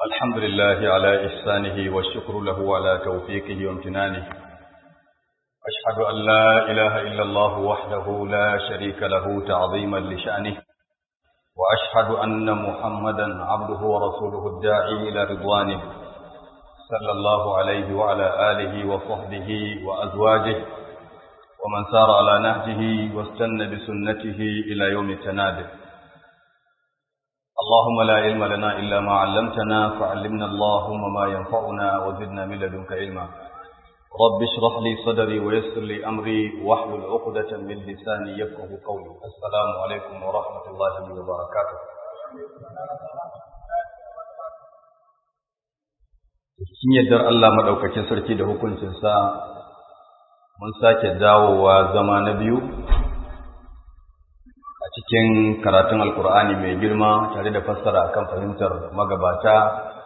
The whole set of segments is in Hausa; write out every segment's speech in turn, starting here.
الحمد لله على إحسانه والشكر له على توفيقه وامتنانه. أشهد أن لا إله إلا الله وحده لا شريك له تعظيما لشأنه، وأشهد أن محمدا عبده ورسوله الداعي إلى رضوانه، صلى الله عليه وعلى آله وصحبه وأزواجه ومن سار على نهجه واستنى بسنته إلى يوم التناد. اللهم لا علم لنا إلا ما علمتنا فعلمنا اللهم ما ينفعنا وزدنا من لدنك علما. رب اشرح لي صدري ويسر لي أمري واحلل عقدة من لساني يفقه قولي. السلام عليكم ورحمة الله وبركاته. cikin yardar Allah madaukakin sarki da hukuncinsa mun sake dawowa zama na biyu a cikin karatun Alkur'ani mai girma tare da fassara akan fahimtar magabata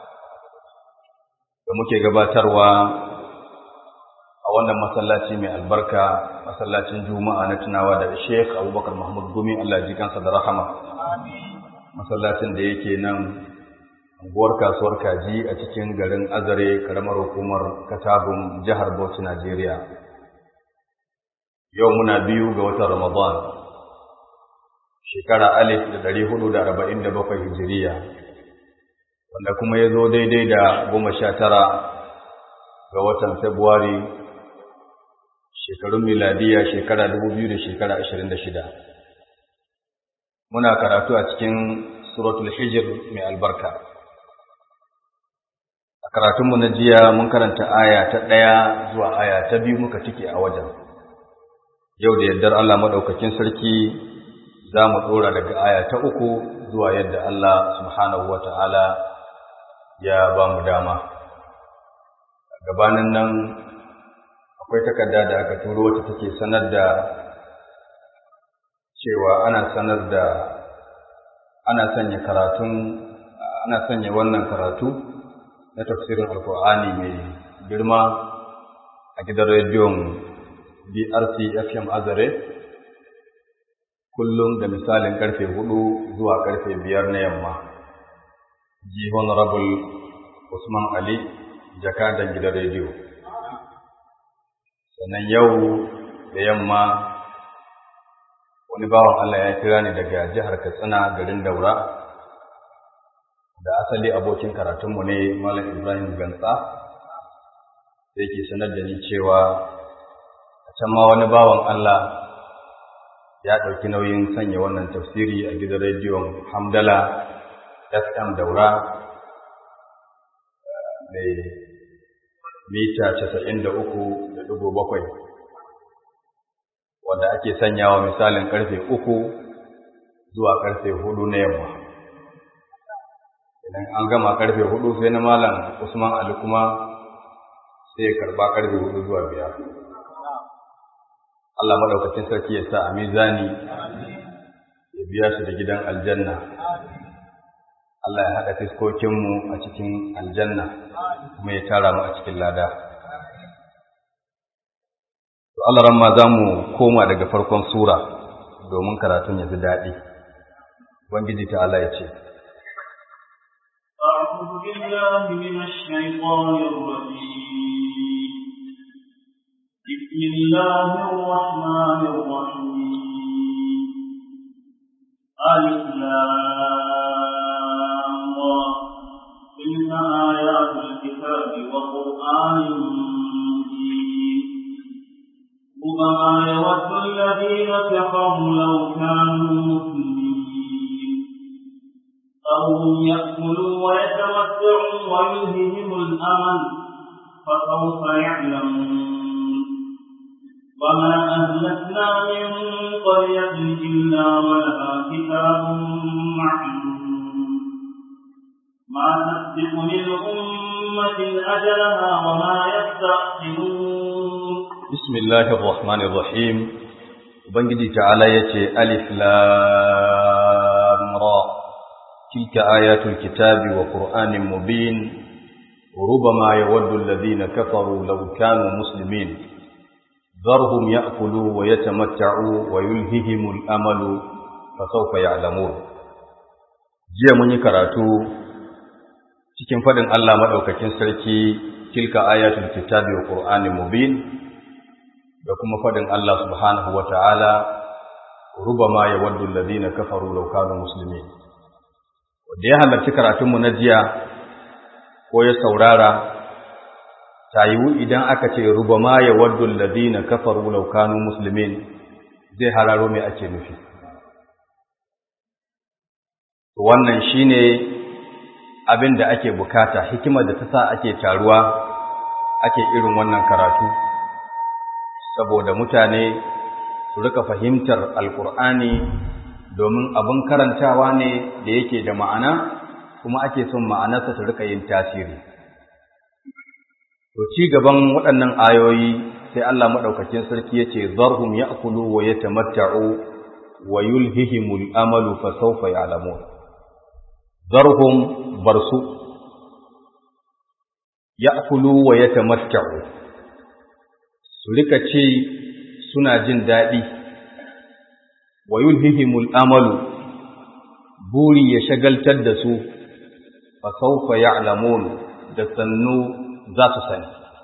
da muke gabatarwa a wannan masallaci mai albarka, masallacin Juma'a na tunawa da Sheikh Abubakar Mahmud Gumi, Allah ya ji kansa da rahama. Masallacin da yake nan unguwar Kasuwar Kaji a cikin garin Azare, karamar hukumar Katagun, jihar Bauchi, Najeriya. Yau muna 2 ga watan Ramadan, shekara 1447 Hijiriya, wanda kuma ya zo daidai da 19 ga watan Fabrairu, shekarun miladiya shekara 2026. Muna karatu a cikin Suratul Hijr mai albarka. A karatunmu na jiya mun karanta aya ta 1 zuwa aya ta 2 muka tike a wajen. Yau da yardar Allah madaukakin sarki za mu dora daga aya ta 3 zuwa yadda Allah subhanahu wata'ala ya ba mu dama. Gabanin nan akwai takarda da aka turo wata take sanar da cewa ana sanya wannan karatu na tafsirin Alkur'ani mai girma a gidan rediyon BRC FM Azare kullum da misalin karfe 4 zuwa karfe 5 na yamma. Ji Honorable Usman Ali, jakadan gidan rediyo. Sannan yau da yamma wani bawan Allah ya kira ni daga jihar Katsina, garin Daura, da asali abokin karatunmu ne Malam Ibrahim Gantsa, da yake sanar da ni cewa a can ma wani bawan Allah ya ɗauki nauyin sanya wannan tafsiri a gidan rediyon Hamdala FM Daura mai mita 93.7, wanda ake sanyawa misalin karfe 3 zuwa karfe 4 na yamma. Idan an gama karfe 4 sai na Malam Usman Ali kuma sai ya karba karfe 4 zuwa 5. Allah madaukakin sarki ya sa a mizani, ya biya shi da gidan aljanna. Allah ya haɗa fiskokinmu a cikin aljanna kuma ya tara mu a cikin lada. To Allah ramma za mu koma daga farkon sura domin karatun ya fi daɗi. Ubangiji ta Allah ya ce, أعوذ بالله من الشيطان الرجيم. بسم الله الرحمن الرحيم. ألف لام را. تلك آيات الكتاب وقرآن مبين. ربما يود الذين كفروا لو كانوا مسلمين أو يأكلوا ويتمتعوا ويلههم الأمل فسوف يعلمون. وما أهلكنا من قرية إلا ولها كتاب معلوم ما تسبق من أمة أجلها وما يستأخرون. بسم الله الرحمن الرحيم. Ubangiji ta'ala yace alif lam ra tilka ayatul kitabi wa qur'anin mubin rubama yawaddu alladhina kafaru law kanu muslimin dharhum ya'kulu wa yatamatta'u wa yulhihimul amalu fasawfa ya'lamun. Jiya mun yi karatu cikin fadin Allah madaukakin sarki tilka ayatul kitabi wa qur'anin mubin da kuma fadin Allah subhanahu wataala rubama yawaddu alladhina kafaru law kanu muslimin. Wanda ya halarci karatun mu na jiya ko ya saurara tayiwu idan aka ce rubama yawaddu alladhina kafaru law kanu muslimin zai hararo me ake nufi. Wannan shine abin da ake bukata, hikimar da ta sa ake taruwa ake irin wannan karatu, saboda mutane su rika fahimtar alkur'ani domin abin karantawa ne da yake da ma'ana kuma ake son ma'anarsa ta rika yin tasiri. To ci gaban waɗannan ayoyi sai Allah madaukakin sarki yace zarhum ya'kulu wa yatamatta'u wa yulhihimul amalu fa sawfa ya'lamun. Zarhum barsu ya'kulu wa yatamatta'u, su rika ce suna jin daɗi, wa yulhihimul amalu, buri ya shagaltar da su, fa sawfa ya'lamun, da sannu za su sani.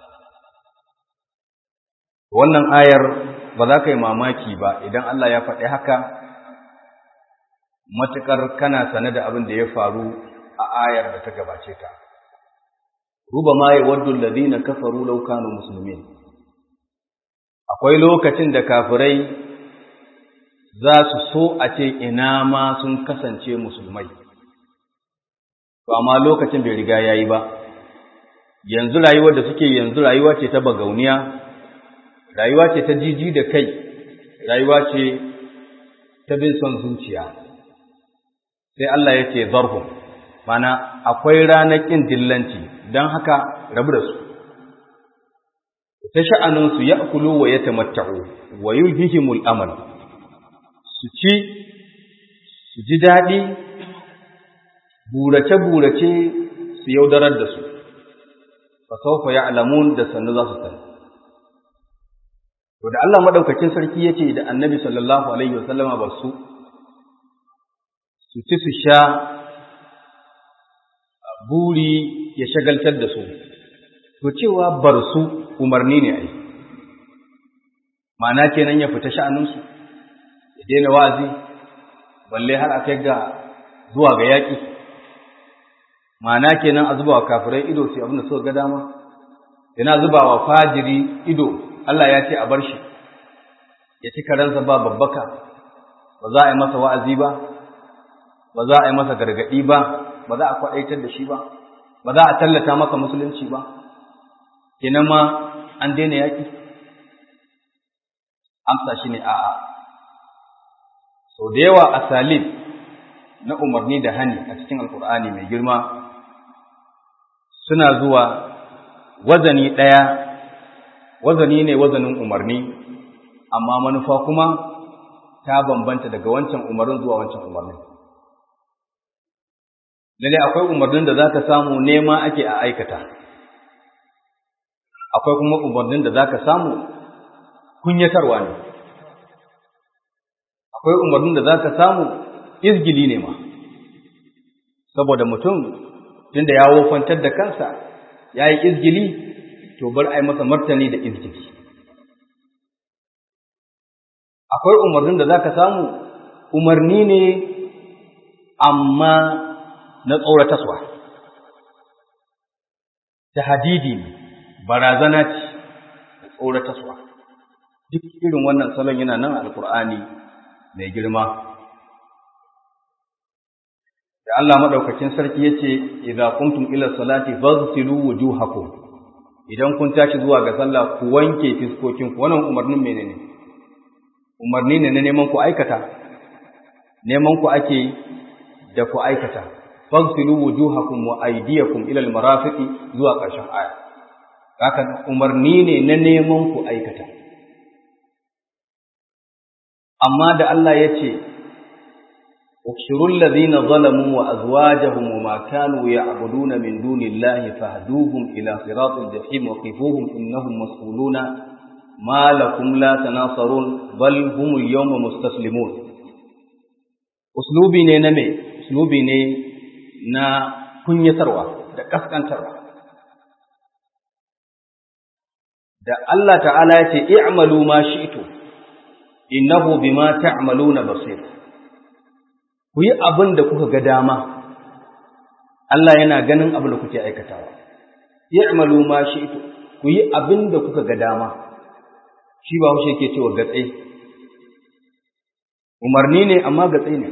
Wannan ayar ba za ka yi mamaki ba idan Allah ya faɗi haka, matuƙar kana sane da abin da ya faru a ayar da ta gabace ta. Rubama yawaddu alladhina kafaru law kanu muslimin. Akwai lokacin da kafirai za su so a ce ina ma sun kasance musulmai, to amma lokacin bai riga yayi ba. Yanzu rayuwar da suke yanzu rayuwa ce ta bagauniya, rayuwa ce ta jiji da kai, rayuwa ce ta bin son zuciya. Sai Allah ya ce zarhum, mana akwai ranar ƙin dillanci, don haka rabu da su. Ta sha'aninsu ya kulu wa ya tamatta'u wa yulhihimul amal, su ci, su ji daɗi, burace-burace su yaudarar da su, fa sawfa ya'lamun, da sannu za su sani. To da Allah madaukakin sarki yace da Annabi sallallahu alaihi wasallama ba su ci su sha, buri ya shagaltar da su, to cewa bar su umarni ne ai, ma'ana kenan ya fita sha'aninsu, ya daina wa'azi, balle har a kai ga zuwa ga yaƙi, ma'ana kenan a zuba wa kafirai ido sai abin da suka ga dama, yana zuba wa fajiri ido, Allah ya ce a bar shi, ya ci karansa ba babbaka, ba za a yi masa wa'azi ba, ba za a yi masa gargaɗi ba, ba za a kwaɗaitar da shi ba, ba za a tallata masa musulunci ba, kenan ma an daina yaƙi? Amsa shi ne a'a. Sau da yawa asalib na umarni da hani a cikin Alƙur'ani mai girma suna zuwa wazani ɗaya, wazani ne wazanin umarni, amma manufa kuma ta bambanta daga wancan umarnin zuwa wancan umarnin. Lalle akwai umarnin da za ka samu nema ake a aikata, akwai kuma umarnin da za ka samu kunyatarwa ne, akwai umarnin da za ka samu izgili ne ma, saboda mutum tunda ya wofantar da kansa ya yi izgili, to bar a yi masa martani da izgili. Akwai umarnin da za ka samu umarni ne amma na tsorataswa, tahdidi ne, barazana ce, tsorataswa. Duk irin wannan salon yana nan Alƙur'ani mai girma. Da Allah madaukakin sarki yace idza kuntum ila salati faghsilu wujuhakum, idan kun tashi zuwa ga sallah ku wanke fiskokin ku. Wannan umarnin menene? Umarni ne na neman ku aikata, neman ku ake da ku aikata. Faghsilu wujuhakum wa aydiyakum ila almarafiqi, zuwa ƙarshen aya. Haka umarni ne na neman ku aikata. Amma da Allah yace احشروا الذين ظلموا وأزواجهم وما كانوا يعبدون من دون الله فاهدوهم إلى صراط الجحيم وقفوهم إنهم مسؤولون ما لكم لا تناصرون بل هم اليوم مستسلمون. أسلوبي نمي أسلوبي نا كنيتروا da kaskantarwa. Da Allah ta'ala ya ce i'malu ma shi'tu innahu bima ta'maluna basir. Ku yi abin da kuka ga dama, Allah yana ganin abin da kuke aikatawa. I'malu ma shi'tu, ku yi abin da kuka ga dama. Shi ba haushe ke cewa gatse. Umarni ne amma gatse ne.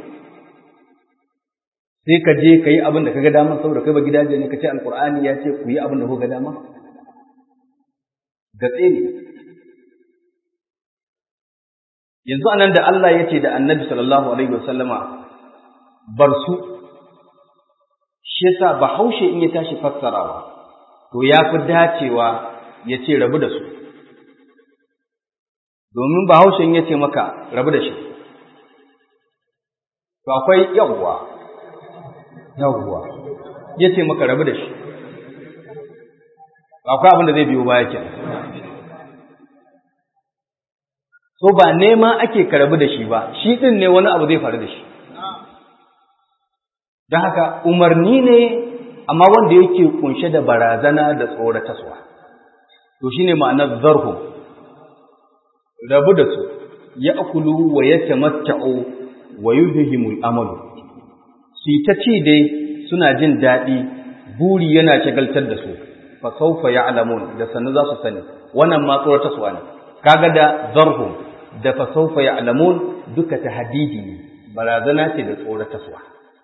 Sai ka je ka yi abin da ka ga dama saboda kai ba gidaje ne, ka ce Alƙur'ani ya ce ku yi abin da kuka ga dama. Gatse ne. Yanzu anan da Allah ya ce da Annabi sallallahu alaihi wasallama bar su, shi yasa Bahaushe in ya tashi fassarawa to ya fi dacewa ya ce rabu da su. Domin Bahaushe in ya ce maka rabu da shi, to akwai yawwa ya ce maka rabu da shi, akwai abin da zai biyo baya kenan. So ba nema ake ka rabu da shi ba, shi din ne wani abu zai faru da shi. Don haka umarni ne amma wanda yake kunshe da barazana da tsoratarwa. To shine ma'anar zarhu, rabu da su, ya'kulu wa yatamatta'u wa yudhihimul amalu. Su ta ci dai suna jin daɗi, buri yana shagaltar da su, fa sawfa ya'lamun, da sannu za su sani. Wannan ma tsoratarwa ne. Kaga da zarhu da fa sawfa ya'lamun duka tahdidi ne, barazana ce da tsoratarwa.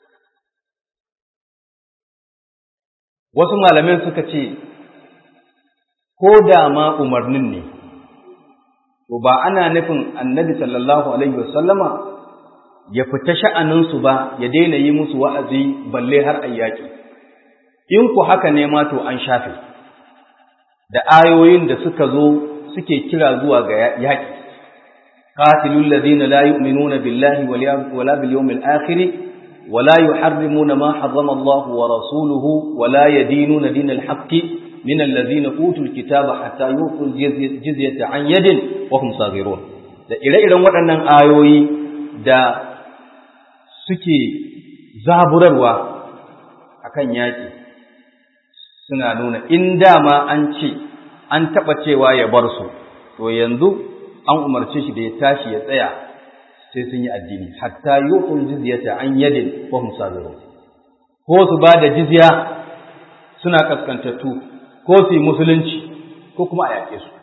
Wasu malamai suka ce ko da ma umarnin ne, to ba ana nufin Annabi sallallahu alaihi wasallama ya fita sha'aninsu ba, ya daina yi musu wa'azi balle har ayyaki. In ku haka ne ma to an shafe da ayoyin da suka zo suke kira zuwa ga yaƙi. Qatilul ladina la yu'minuna billahi wala bil yawmil akhir wala yuharrimuna ma harrama Allah wa rasuluhu wala yadinuna dinal haqqi min alladhina utul kitaba hatta yu'tul jizyata an yadin wa hum saghirun. Da ire-iren waɗannan ayoyi da suke zaburarwa akan yaƙi suna nuna in dama an ce an taɓa cewa ya bar su, to yanzu an umarce shi da ya tashi ya tsaya sai sun yi addini, hatta yuqul jizyata an yadin wa hum sabirun. Ko su ba da jizya suna kaskantattu, ko su yi musulunci, ko kuma a yaƙe su.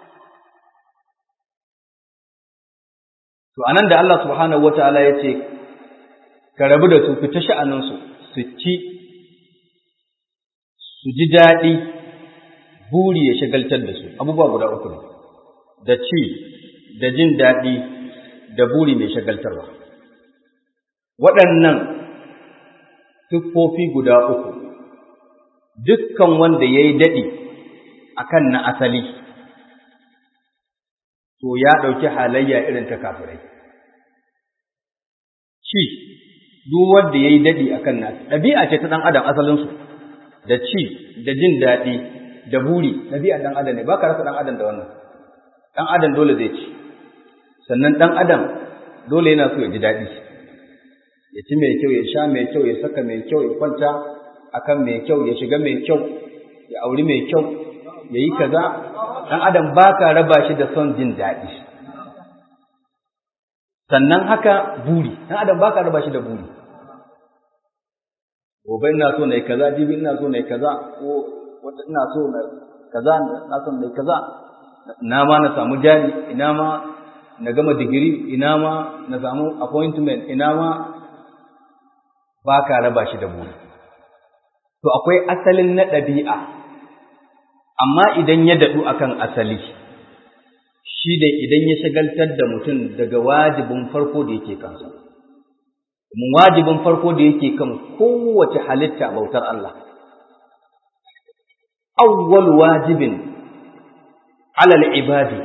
To anan da Allah subhanahu wataala ya ce ka rabu da su, fita sha'aninsu, su ci, su ji daɗi, buri ya shagaltar da su. Abubuwa guda uku ne, da ci, da jin daɗi, da buri mai shagaltarwa. Waɗannan siffofi guda uku, dukkan wanda ya yi daɗi a kan na asali, to ya ɗauki halayya irin ta kafirai. Ci, duk wanda ya yi daɗi a kan na ɗabi'a ce ta ɗan adam asalinsu, da ci, da jin daɗi, da buri, ɗabi'a ɗan adam ne, ba ka rasa ɗan adam da wannan. Ɗan adam dole zai ci, sannan ɗan adam dole yana so ya ji daɗi, ya ci mai kyau, ya sha mai kyau, ya saka mai kyau, ya kwanta akan mai kyau, ya shiga mai kyau, ya auri mai kyau, ya yi kaza. Ɗan adam ba ka raba shi da son jin daɗi. Sannan haka buri, ɗan adam ba ka raba shi da buri. Gobe ina so na yi kaza, jibi ina so na yi kaza, ko wata ina so na kaza, ina so na yi kaza, ina ma na samu jari, ina ma na gama digiri, ina ma na samu appointment, ina ma ba ka raba shi da buri. To akwai asalin na ɗabi'a, amma idan ya daɗu akan asali, shi da idan ya shagaltar da mutum daga wajibin farko da yake kansa. Mun wajibin farko da yake kan kowace halitta bautar Allah. Awwal wajibin alal ibadi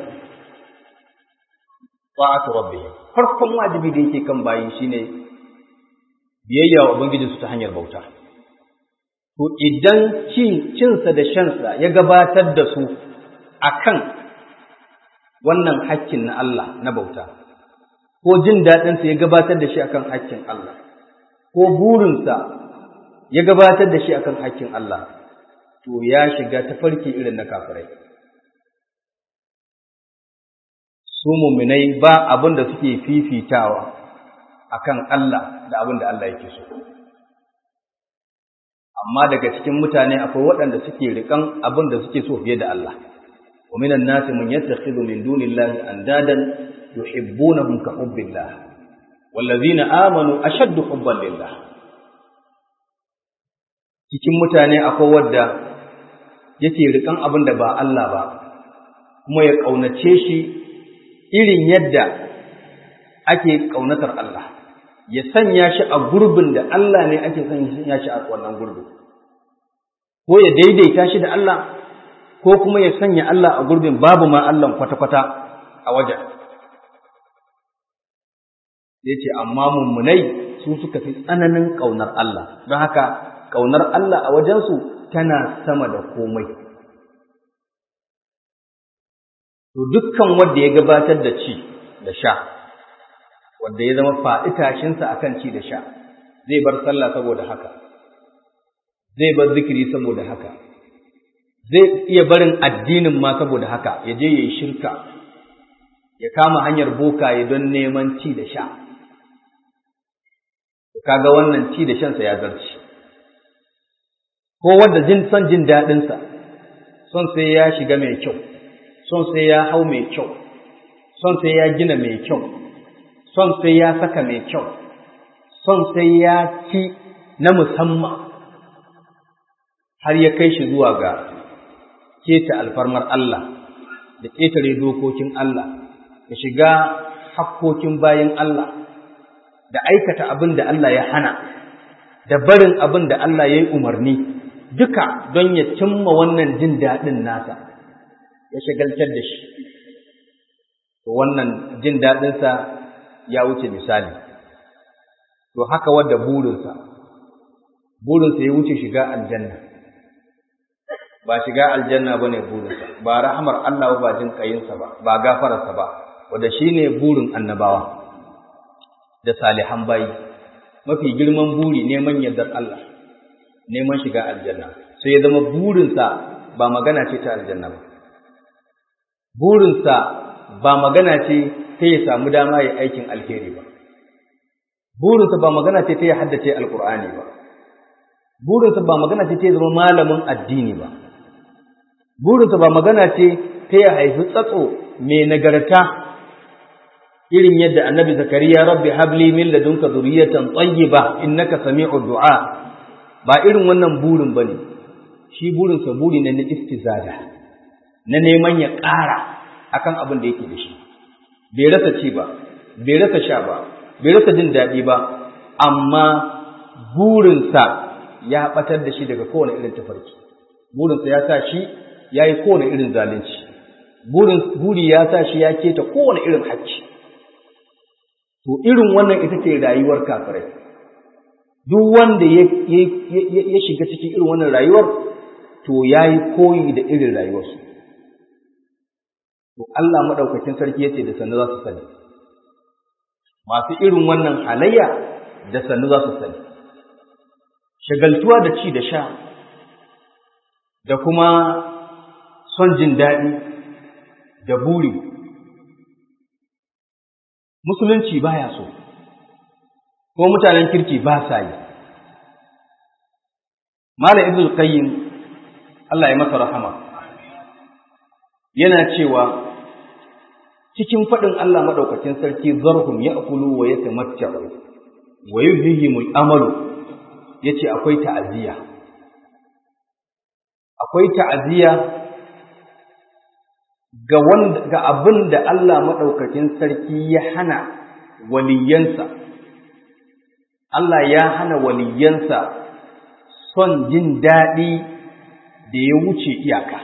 ta'atu rabbih. Farkon wajibi da yake kan bayi shine biyayya wa ubangiji su ta hanyar bauta. To idan cinsa da shansa ya gabatar da su akan wannan hakkin na Allah na bauta, ko jin daɗinsa ya gabatar da shi akan hakkin Allah, ko burinsa ya gabatar da shi akan hakkin Allah, to ya shiga tafarki irin na kafirai. Su mu'minai ba abin da suke fifitawa akan Allah da abin da Allah yake so. Amma daga cikin mutane akwai waɗanda suke riƙan abin da suke so fiye da Allah. Wa minan nasi man yattakhidhu min dunillahi andadan yuhibbunahum ka hubbillah wallazina amanu ashaddu hubban lillah. Cikin mutane akwai wanda yake riƙan abin da ba Allah ba kuma ya ƙaunace shi irin yadda ake ƙaunatar Allah. Ya sanya shi a gurbin da Allah ne ake sanya shi a wannan gurbin, ko ya daidaita shi da Allah, ko kuma ya sanya Allah a gurbin babu ma Allah kwata-kwata a wajen. Ya ce, amma mummunai su suka fi tsananin ƙaunar Allah, don haka ƙaunar Allah a wajensu tana sama da komai. To dukkan wanda ya gabatar da ci da sha, wanda ya zama fa'itashinsa a kan ci da sha, zai bar sallah saboda haka, zai bar zikiri saboda haka, zai iya barin addinin ma saboda haka, ya je ya yi shirka, ya kama hanyar bokaye don neman ci da sha. Kaga wannan ci da shansa ya zarci. Ko wanda son jin daɗinsa, son sai ya shiga mai kyau, son sai ya hau mai kyau, son sai ya gina mai kyau, son sai ya saka mai kyau, son sai ya ci na musamman, har ya kai shi zuwa ga keta alfarmar Allah da ƙetare dokokin Allah da shiga hakkokin bayin Allah da aikata abin da Allah ya hana da barin abin da Allah ya yi umarni, duka don ya cimma wannan jin daɗin nasa, ya shagaltar da shi. Wannan jin daɗinsa ya wuce misali. To haka wadda burinsa ya wuce shiga aljanna. Ba shiga aljanna ba ne burinsa, ba rahamar Allah ba jin ƙayinsa ba, ba gafararsa ba, wadda shi ne burin annabawa da salihan bayi. Mafi girman buri neman yardar Allah, neman shiga aljanna. Sai ya zama burinsa ba magana ce ta aljanna ba. Burinsa ba magana ce ta ya samu dama ya aikin alheri ba. Burinsa ba magana ce ta ya haddace alkur'ani ba. Burinsa ba magana ce ta ya zama malamin addini ba. Burinsa ba magana ce ta ya haifi tsatso mai nagarta irin yadda annabi Zakariya, rabbi habli min ladunka dhurriyatan tayyiba innaka sami'ud du'a. Ba irin wannan burin bane. Shi burinsa buri ne na istizada, na neman ya ƙara akan abin da yake da shi. Bai rasa ci ba, bai rasa sha ba, bai rasa jin daɗi ba, amma burinsa ya ɓatar da shi daga kowane irin tafarki. Burinsa ya sa shi ya yi kowane irin zalunci. Buri ya sa shi ya keta kowane irin hakki. To irin wannan ita ce rayuwar kafirai. Duk wanda ya shiga cikin irin wannan rayuwar, to ya yi koyi da irin rayuwarsu. To Allah maɗaukakin sarki ya ce da sannu za su sani. Masu irin wannan halayya da sannu za su sani. Shagaltuwa da ci da sha, da kuma son jin daɗi da buri, Musulunci baya so, ko mutanen kirki ba sa yi. Malam Ibn Qayyim, Allah ya masa rahama, yana cewa cikin faɗin Allah maɗaukakin sarki, zarhum ya'kulu wa yatamatta'u wa yulhihimul amalu, yace akwai ta'aziyya. Akwai ta'aziyya ga abin da Allah maɗaukakin sarki ya hana waliyansa. Allah ya hana waliyansa son jin daɗi da ya wuce iyaka.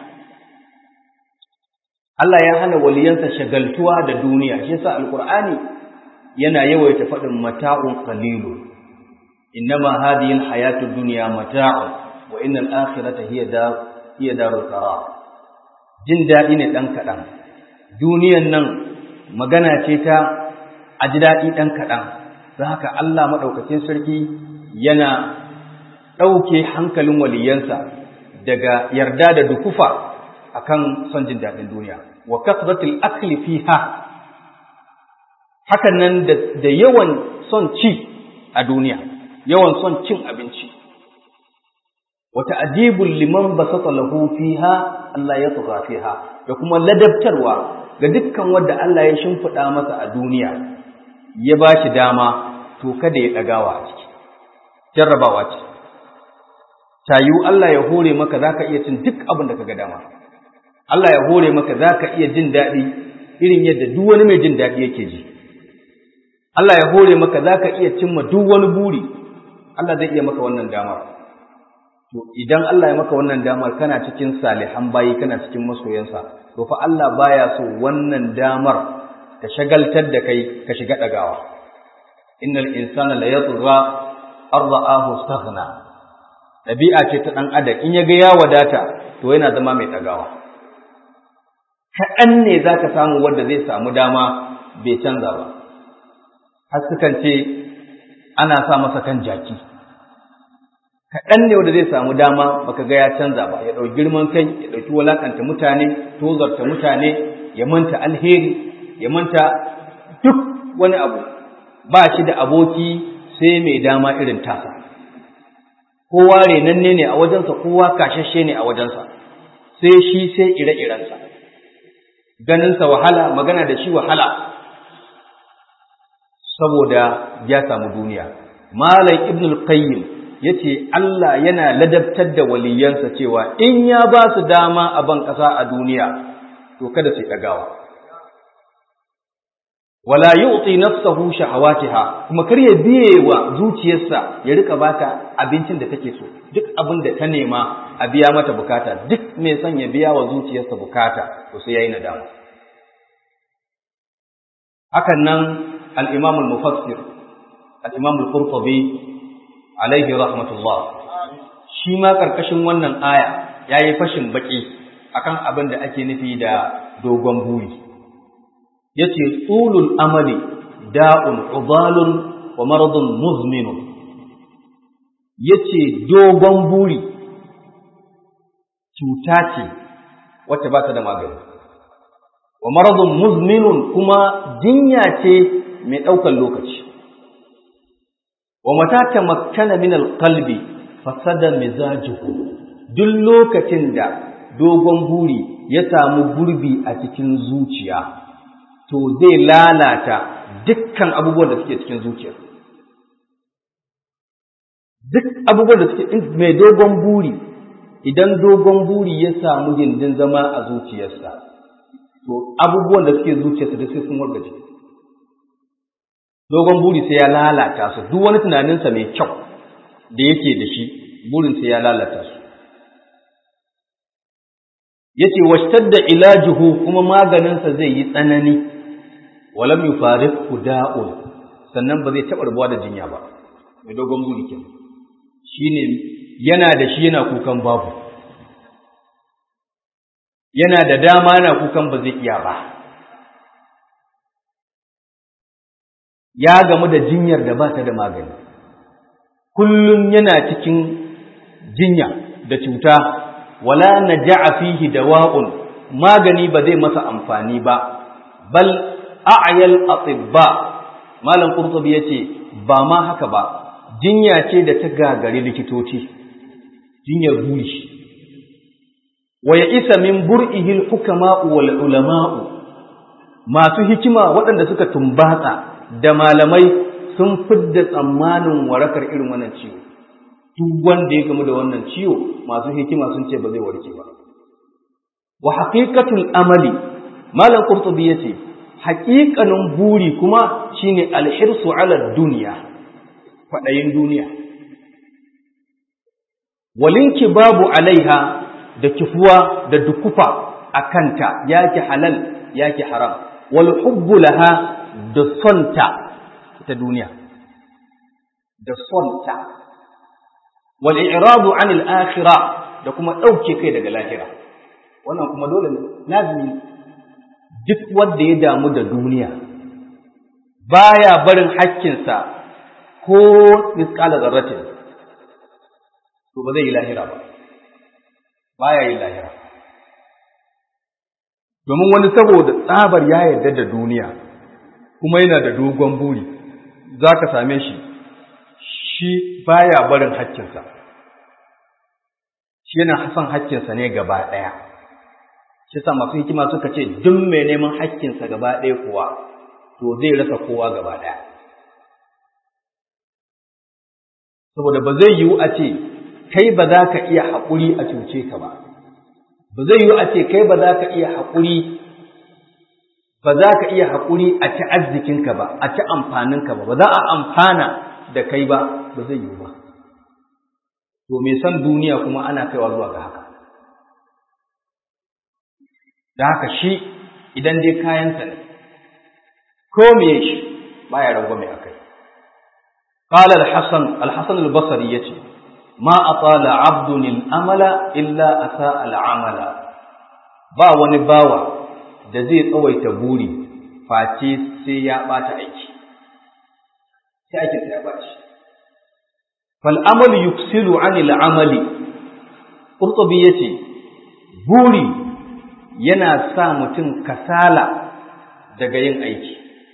Allah ya hana waliyansa shagaltuwa da duniya. Shi yasa Alƙur'ani yana yawaita faɗin mata'un qalilu. Innama hadhihi al-hayatu ad-dunya mata'un wa innal akhirata hiya darul qarar. Jin daɗi ne ɗan kaɗan. Duniyan nan magana ce ta a ji daɗi ɗan kaɗan. Don haka Allah maɗaukakin sarki yana ɗauke hankalin waliyansa daga yarda da dukufa akan son jin daɗin duniya, wa kasratil akli fiha, hakan nan da yawan son ci a duniya, yawan son cin abinci, wa ta'dibul liman basata lahu fiha Allah ya tsuga fiha, da kuma ladabtarwa ga dukkan wanda Allah ya shimfiɗa masa a duniya ya ba shi dama, to kada ya ɗagawa a ciki, jarrabawa ce. Tayu Allah ya hore maka za ka iya cin duk abin da ka ga dama, Allah ya hore maka za ka iya jin daɗi irin yadda duk wani mai jin daɗi yake ji, Allah ya hore maka za ka iya cimma duk wani buri, Allah zai iya maka wannan damar. To idan Allah ya maka wannan damar kana cikin salihan bayi, kana cikin masoyansa, to fa Allah baya so wannan damar ta shagaltar da kai ka shiga ɗagawa. Innal insana la yatgha an ra'ahu istaghna, ɗabi'a ce ta ɗan adam, in ya ga ya wadata to yana zama mai ɗagawa. Kaɗan ne za ka samu wanda zai samu dama bai canza ba, har sukan ce ana sa masa kan jaki. Kaɗan ne wanda zai samu dama baka ga ya canza ba, ya ɗauki girman kai, ya ɗauki walakanta mutane, tozarta mutane, ya manta alheri, ya manta duk wani abu, ba shi da aboki sai mai dama irin tasa. Kowa renanne ne a wajensa, kowa kashashe ne a wajensa, sai shi sai ire-irensa. Ganinsa wahala, magana da shi wahala, saboda ya samu duniya. Malam Ibn al-Qayyim yace Allah yana ladabtar da waliyansa cewa in ya ba su dama a ban ƙasa a duniya, to kada su ɗagawa. Wala yu'ti nafsahu shahawatiha, kuma kar ya biye wa zuciyarsa ya rika bata abincin da take so. Duk abin da ta nema a biya mata bukata, duk mai son ya biya wa zuciyarsa bukata to sai yayi nadama. Hakan nan al-Imam al-Mufassir al-Imam al-Qurtubi alaihi rahmatullah, shi ma karkashin wannan aya yayi fashin baki akan abin da ake nufi da dogon buri. Yace tulul amali da'un udalun wa maradun muzminun. Yace dogon buri cuta ce wacce ba ta da magani, wa maradun muzminun kuma jinya ce mai ɗaukar lokaci. Wa mata tamakkana min alqalbi fasada mizajuhu, duk lokacin da dogon buri ya samu gurbi a cikin zuciya, to zai lalata dukkan abubuwan da suke cikin zuciya. Duk abubuwan da suke mai dogon buri, idan dogon buri ya samu gindin zama a zuciyarsa, to abubuwan da suke zuciyarsa da sai sun wargaje. Dogon buri sai ya lalata su, duk wani tunaninsa mai kyau da yake da shi, burin sai ya lalata su. Yace washtadda ilajuhu, kuma maganinsa zai yi tsanani. Walam yufariqhu da'un, sannan ba zai taɓa rabuwa da jinya ba. Mai dogon buri kenan, shine yana da shi yana kukan babu, yana da dama yana kukan ba zai iya ba, ya gamu da jinyar da ba ta da magani, kullum yana cikin jinya da cuta. Wala naja'a fihi dawa'un, magani ba zai masa amfani ba. Bal a'yal atibba, malam Qurtubi yace ba ma haka ba, jinya ce da ta gagari likitoci, jinyar buri. Wa ya'isa min bur'ihi al-hukama'u wal ulama'u, masu hikima waɗanda suka tumbatsa da malamai sun fidda tsammanin warakar irin wannan ciwo. Duk wanda ya gamu da wannan ciwo, masu hikima sun ce ba zai warke ba. Wa haqiqatul amali, malam Qurtubi yace haƙiƙanin buri kuma shine alhirsu ala dunya, kwaɗayin duniya. Walinki babu alaiha, da kifuwa da dukufa a kanta, yake halal yake haram. Wal hubbu laha, da sonta ta duniya, da sonta. Wal i'radu anil akhirah, da kuma ɗauke kai daga lahira. Wannan kuma dole lazimi, duk wanda ya damu da duniya baya barin hakkinsa ko misqala zarratin, to ba zai yi lahira ba. baya yin lahira. Domin wani saboda tsabar ya yarda da duniya kuma yana da dogon buri, za ka same shi baya barin haƙƙinsa, shi yana son haƙƙinsa ne gaba ɗaya. Shi sa masu hikima suka ce duk mai neman haƙƙinsa gaba ɗaya kuwa to zai rasa kowa gaba ɗaya. Saboda ba zai yiwu a ce kai ba za ka iya haƙuri a cuce ka ba, ba zai yiwu a ce kai ba za ka iya haƙuri a ci arzikinka ba, a ci amfaninka ba, ba za a amfana da kai ba, ba zai yiwu ba. To me san duniya kuma ana kaiwa zuwa ga haka. Da haka shi idan dai kayansa ne, ko me shi baya rangwame a kai. Qala al-Hasan al-Basri yace ma atala 'abdun al-amala illa asa al-amala. Ba wani bawa da zai tsawaita buri face sai ya bata aiki. Sai ake sai ya baci. Fal amalu yuksilu 'anil amali. Qurtubi yace buri yana sa mutum kasala daga yin aiki.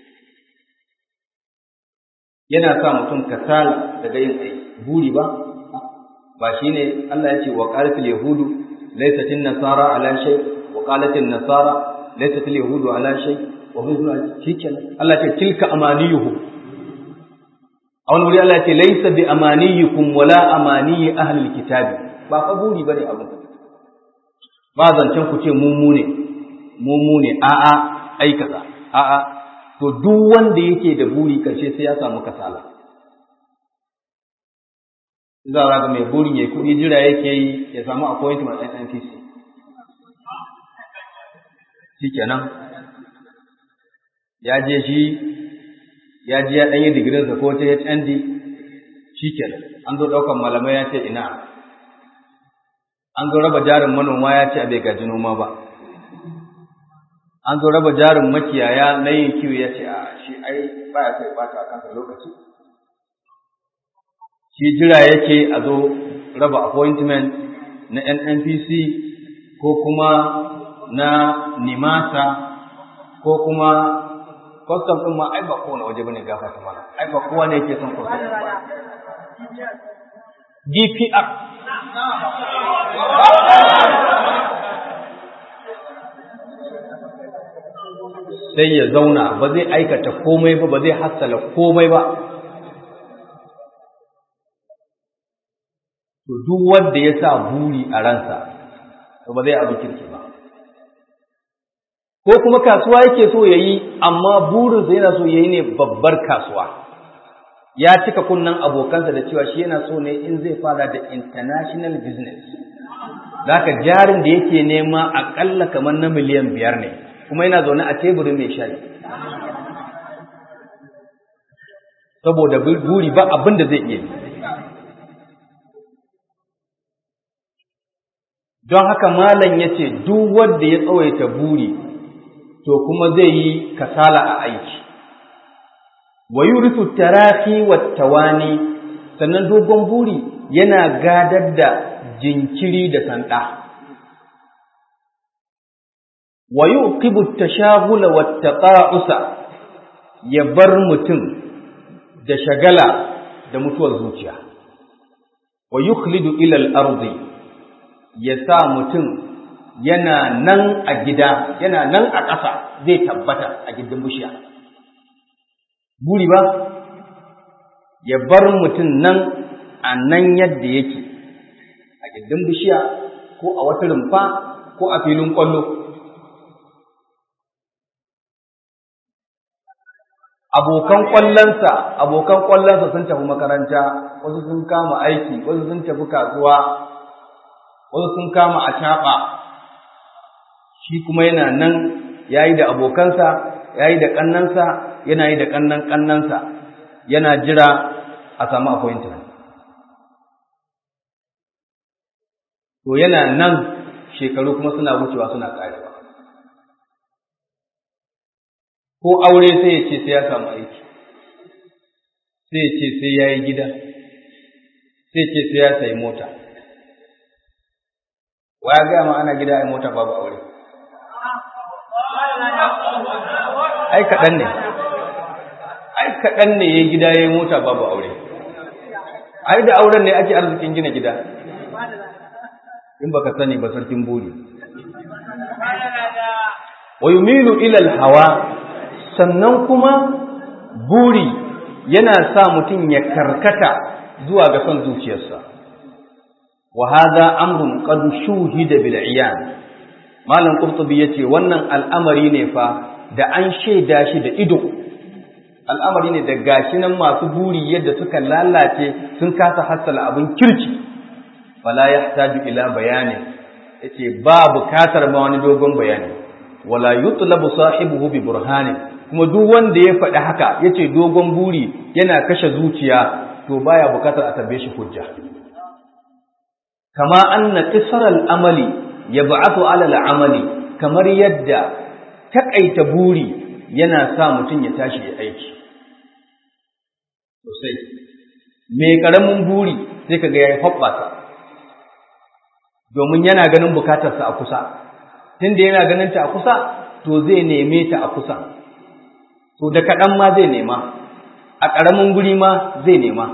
Yana sa mutum kasala daga yin aiki. Buri ba shine Allah ya ce wa qalatil yahudu laysat an-nasara ala shay wa qalatil nasara laysat al-yahudu ala shay wa hum shikenan. Allah ya ce tilka amaniyuhum. A wani wuri Allah ya ce laysa bi amaniyikum wala amaniyi ahli al-kitab. Ba fa buri bane abu. Ba zancen ku ce mummune a'a ai kaza a'a. To duk wanda yake da buri karshe sai ya samu kasala. Za a ga mai burin yayi kuɗi jira yake yi ya samu appointment a NNPC. Shikenan ya je ya ɗan yi digirinsa ko ta HND, shikenan an zo ɗaukan malamai ya ce ina, an zo raba jarin manoma ya ce a bai gaji noma ba, an zo raba jarin makiyaya na yin kiwo ya ce a shi ai baya sai bata a kansa lokaci, shi jira yake a zo raba appointment na NNPC ko kuma na NIMASA ko kuma custom ɗin ma ai ba kowane waje bane gafarta mana, ai ba kowa ne yake son custom ba. DPR sai ya zauna ba zai aikata komai ba, ba zai hassala komai ba. To duk wanda ya sa buri a ransa to ba zai abin kirki ba. Ko kuma kasuwa yake so yayi amma burinsa yana so yayi ne babbar kasuwa, ya cika kunnan abokansa da cewa shi yana so ne in zai fara da international business. Zaka jarin da yake nema akalla kamar na miliyan 5 ne, kuma yana zaune a teburin mai shayi. Saboda buri ba abin da zai iya. Don haka malam yace duk wanda ya tsawaita buri to kuma zai yi kasala a aiki. Wa yurithu tarahi wat tawani, sannan dogon buri yana gadar da jinkiri da sanda. Wa yuqibu at-tashaghula wat taqa'usa, ya bar mutum da shagala da mutuwar zuciya. Wa yukhlidu ila al-ardi, ya sa mutum yana nan a gida, yana nan a ƙasa, zai tabbata a gindin bishiya. Buri ba ya bar mutum nan a nan yadda yake, a gindin bishiya ko a wata rumfa ko a filin ƙwallo. Abokan ƙwallonsa sun tafi makaranta, wasu sun kama aiki, wasu sun tafi kasuwa, wasu sun kama a caɓa, shi kuma yana nan ya yi da abokansa, ya yi da ƙannansa, yana yi da ƙannansa, yana jira a samu appointment. To yana nan shekaru kuma suna wucewa suna ƙarewa. Ko aure sai ya ce sai ya samu aiki, sai ya ce sai ya yi gida, sai ya ce sai ya sayi mota. waya ga ma ana gida ai mota babu aure ai kaɗan ne ya gida ya mota babu aure ai da auren ne ake arzikin gina gida in baka sani ba sarkin buri wa yumilu ila al-hawa sannan kuma buri yana sa mutum ya karkata zuwa ga son zuciyarsa wa hadha amrun qad shuhida bil iyan malam qurtubi yace wannan al'amari ne fa da an shaida shi da ido al'amari ne da gashi nan masu buri yadda suka lalace sun kasa hassala abin kirki wala yahtaju ila bayani yace ba bukatar ma wani dogon bayani wala yutlabu sahibuhu bi burhani kuma duk wanda ya faɗi haka yace dogon buri yana kashe zuciya to baya bukatar a tabbe shi hujja kama anna qisar al-amali yab'athu ala al-amali kamar yadda takaita buri yana sa mutum ya tashi ya aiki sosai me karamin buri sai kaga yayi hobbasa domin yana ganin bukatarsa a kusa tunda yana ganin ta a kusa to zai neme ta a kusa to da kaɗan ma zai nema a ƙaramin guri ma zai nema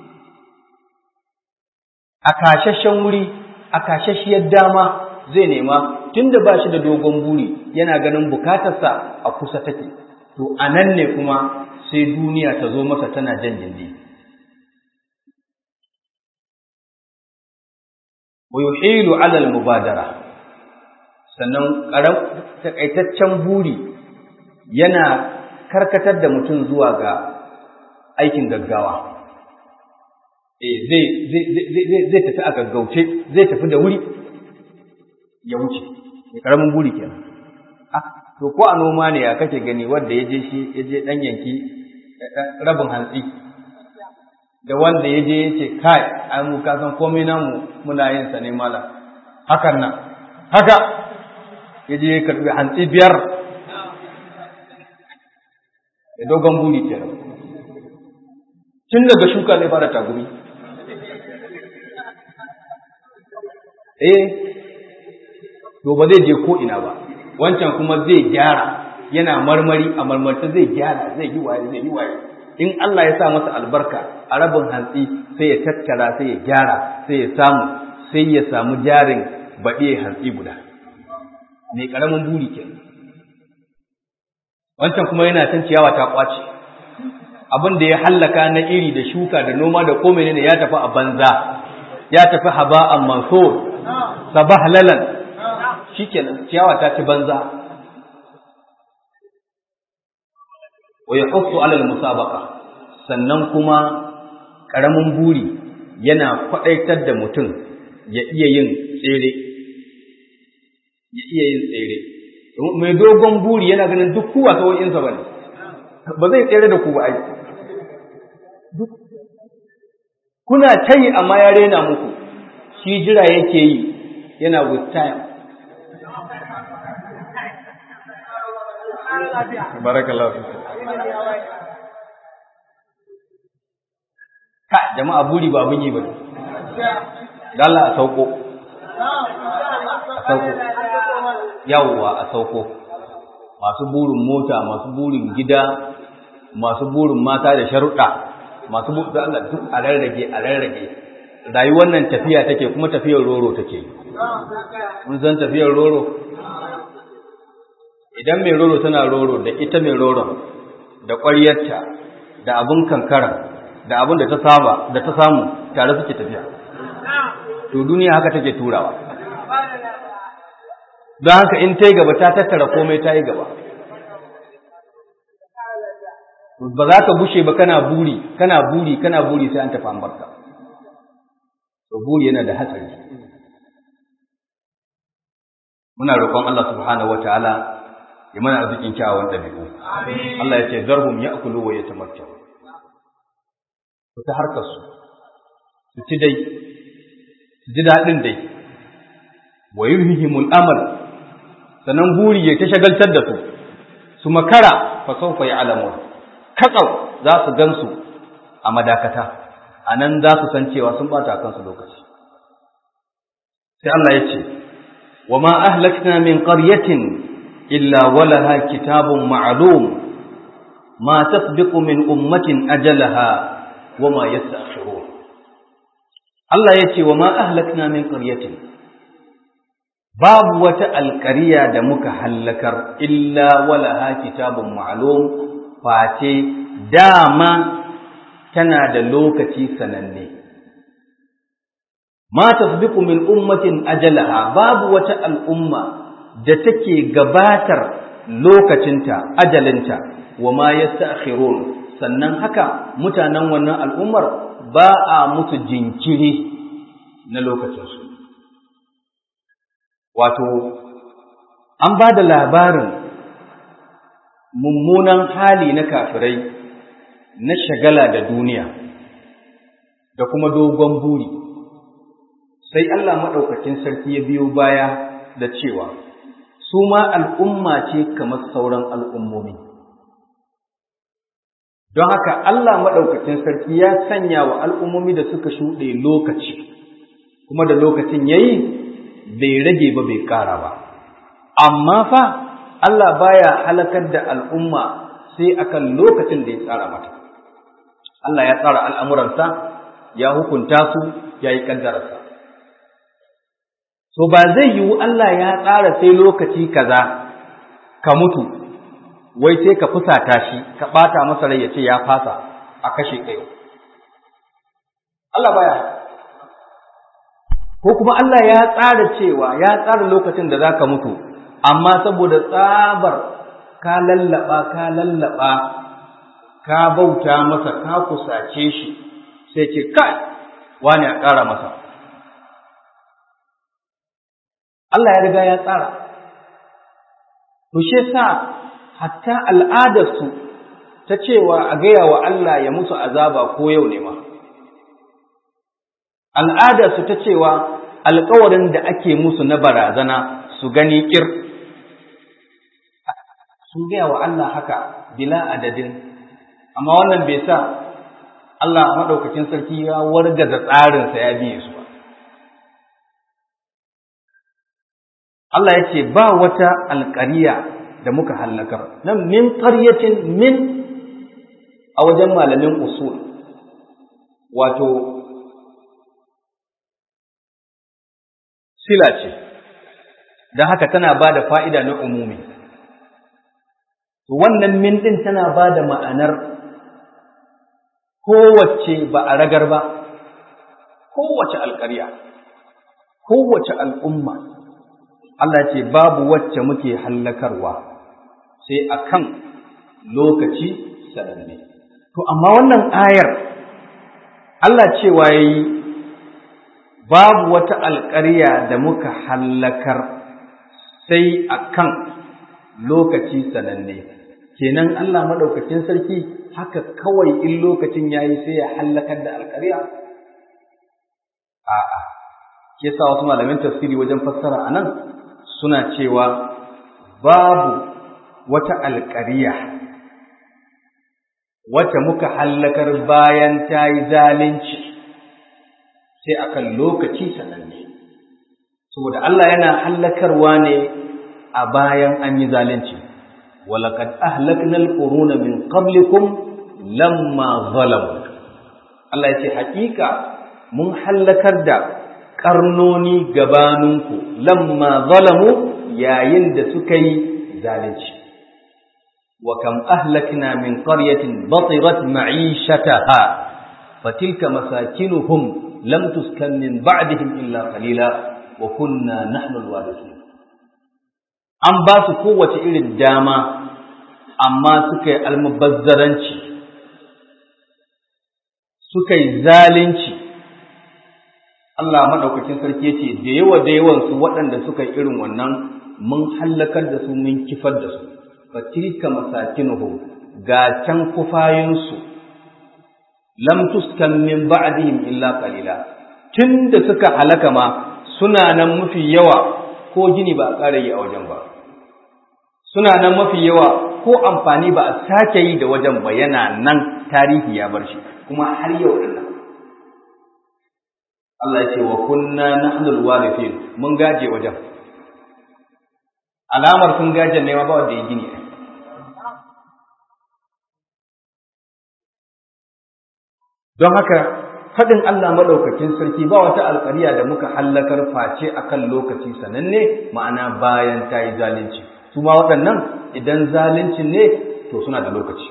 a kashashen wuri a kashashiyar dama zai nema tunda ba shi da dogon buri yana ganin bukatarsa a kusa take to anan ne kuma sai duniya ta zo masa tana jan jindi wa yuhilu ala al-mubadara sannan takaitaccen buri yana karkatar da mutum zuwa ga aikin gaggawa zai tafi a gaggauce zai tafi da wuri ya wuce mai karamin buri kenan to ko a noma ne ya kake gani wanda ya je dan yanki rabin hantsi da wanda ya je ya ce kai ai mu ka san komai namu muna yin sa ne malam hakan nan haka ya je ya karbi hantsi 5 da dogon buri kenan tun daga shuka zai fara tagumi to ba zai je ko ina ba wancan kuma zai gyara yana marmari a marmarta zai gyara zai yi waye in Allah ya sa masa albarka a rabin hantsi sai ya tattara sai ya gyara sai ya samu jarin baɗe hantsi guda mai ƙaramin buri ke wancan kuma yana can ciyawa ta ƙwace abin da ya hallaka na iri da shuka da noma da komai ne ya tafi a banza ya tafi haba'an mansur sabahlalan shikenan ciyawa ta ci banza wa yahussu ala al-musabaqa sannan kuma karamin buri yana kwadaitar da mutum ya iya yin tsere mai dogon buri yana ganin duk kuwa sawo'insa bane ba zai tsere da ku ba ai kuna tayi amma ya rena muku shi jira yake yi yana with time barakallahu fiik ka jama'a buri ba mun yi ba da Allah a sauko yawwa a sauko masu burin mota masu burin gida masu burin mata da sharuɗa masu burin da Allah duk a rarrage rayuwar nan tafiya take kuma tafiyar roro take mun san tafiyar roro idan mai roro tana roro da ita mai roron da ƙwaryarta da abin kankara da abin da ta saba da ta samu tare suke tafiya to duniya haka take turawa don haka in ta yi gaba ta tattara komai ta yi gaba ba za ka bushe ba kana buri sai an tafi an barka to buri yana da hatsari muna roƙon Allah subhanahu wataala ya mana arzikin kyawawan ɗabi'u. Allah ya ce zarhum ya'kulu wa yatamattu. Su ta harkar su ci dai, su ji daɗin dai. Wa yulhihimul amal sanan buri ya ta shagaltar da su makara fa sawfa ya'lamun. Katsau za su gansu a madakata. Anan za su san cewa sun bata kansu lokaci. Sai Allah ya ce وما أهلكنا من قرية إلا ولها كتاب معلوم ما تسبق من أمة أجلها وما يستأخرون. الله يتي وما أهلكنا من قرية باب القرية دمك هلكر إلا ولها كتاب معلوم فاتي داما تنادى لوكتي سنني ما تسبق من أمة أجلها باب الأمة da take gabatar lokacinta ajalinta wa ma yasta'khirun sannan haka mutanen wannan al'ummar ba a musu jinkiri na lokacinsu. Wato an ba da labarin mummunan hali na kafirai na shagala da duniya da kuma dogon buri, sai Allah maɗaukakin sarki ya biyo baya da cewa su ma al'umma ce kamar sauran al'ummomi. Don haka Allah maɗaukacin sarki ya sanya wa al'ummomi da suka shuɗe lokaci, kuma da lokacin ya yi bai rage ba bai ƙara ba. Amma fa Allah baya halakar da al'umma sai akan lokacin da ya tsara mata. Allah ya tsara al'amuransa, ya hukunta su, ya yi ƙaddararsa. So ba zai yiwu Allah ya tsara sai lokaci kaza ka mutu, wai sai ka fusata shi, ka ɓata masa rai ya ce ya fasa a kashe ka yau. Allah baya. Ko kuma Allah ya tsara cewa ya tsara lokacin da za ka mutu, amma saboda tsabar ka lallaba, ka bauta masa, ka kusace shi, sai ce kai wani a ƙara masa. Allah ya riga ya tsara. To shi yasa hatta al'adarsu ta cewa a gaya wa Allah ya musu azaba ko yau ne ma. Al'adarsu ta cewa alƙawarin da ake musu na barazana su gani ƙir. Sun gaya wa Allah haka bila adadin, amma wannan bai sa Allah maɗaukakin sarki ya wargaza tsarinsa ya biye su ba. Allah ya ce ba wata alƙariya da muka hallakar. Nan min ƙaryatin min a wajen malamin usul, wato sila ce, don haka tana ba da fa'ida na umumi. Wannan min ɗin tana ba da ma'anar kowace ba a ragar ba, kowace alƙarya, kowace al'umma. Allah ce babu wacce muke hallakarwa sai akan lokaci sananne. To amma wannan ayar Allah cewa yayi babu wata alƙarya da muka hallakar sai akan lokaci sananne. Kenan Allah madaukakin sarki haka kawai in lokacin yayi sai ya hallakar da alƙarya? A'a. Yasa wasu malaman tafsiri wajen fassara anan suna cewa babu wata alƙariya wacce muka hallakar bayan ta yi zalunci sai akan lokaci sananne. Saboda Allah yana hallakarwa ne a bayan an yi zalunci. Walaqad ahlakna al-quruna min qablikum lamma zalamu. Allah ya ce haƙiƙa mun hallakar da ƙarnoni gabaninku lamma zalamu yayin da suka yi zalunci. Wa kam ahlakna min qaryatin batirat ma'ishataha fatilka masakinuhum lam tuskan min ba'dihim illa qalila wa kunna nahnu alwarithin. An ba su kowace irin dama amma suka yi almubazzaranci, suka yi zalunci. Allah madaukakin sarki yace da yawan su waɗanda suka yi irin wannan mun hallakar da su mun kifar da su. Fatilka masakinuhum ga can kufayinsu lam tuskan min ba'dihim illa qalila. Tunda suka halaka ma suna nan mafi yawa ko gini ba a ƙara yi a wajen ba. Suna nan mafi yawa ko amfani ba a sake yi da wajen ba, yana nan tarihi ya bar shi kuma har yau din nan. Allah ya ce wa kunna nahnul warithin, mun gaje wajen. alamar sun gajen ne ma ba wanda ya gini. Don haka faɗin Allah maɗaukakin sarki ba wata alƙarya da muka hallakar face akan lokaci sananne, ma'ana bayan ta yi zalunci. Su ma waɗannan idan zaluncin ne to suna da lokaci.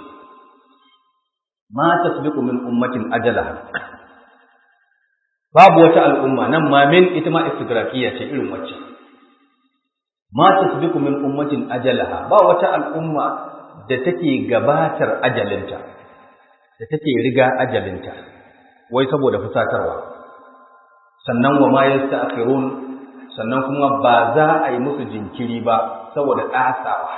Ma tasbiqu min ummatin ajalaha. Babu wata al'umma nan ma min ita ma istigraqiyya ce irin wacce. Ma tasbiqu min ummatin ajalaha. Ba wata al'umma da take gabatar ajalinta, da take riga ajalinta, wai saboda fusatarwa. Sannan wa ma yasta'khirun, sannan kuma ba za a yi musu jinkiri ba saboda ɗasawa.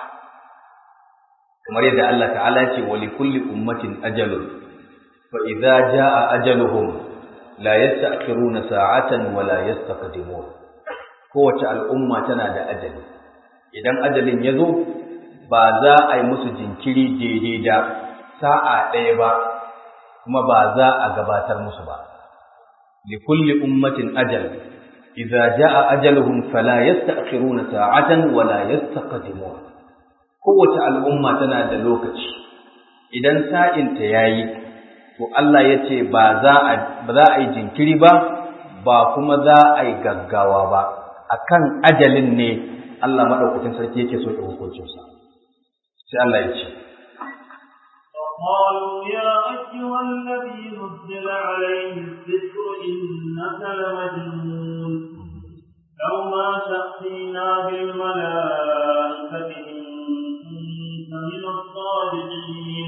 Kamar yadda Allah ta'ala ce wa likulli ummatin ajalun fa idza jaa ajaluhum la yasta'khiruna sa'atan wa la yastaqdimun. Kowace al'umma tana da ajali. Idan ajalin ya zo ba za a yi musu jinkiri daidai da sa'a ɗaya ba, kuma ba za a gabatar musu ba. Likulli ummatin ajal, idza jaa ajaluhum fala yasta'khiruna sa'atan wa la yastaqdimun. Kowace al'umma tana da lokaci. Idan sa'inta yayi, to Allah ya ce ba za a yi jinkiri ba, ba kuma za a yi gaggawa ba. Akan ajalin ne Allah madaukakin sarki yake so ya hukunce sa. Sai Allah ya ce قالوا يا أيها الذي نزل عليه الذكر إنك لمجنون لو ما تأتينا بالملائكة إن كنت من الصادقين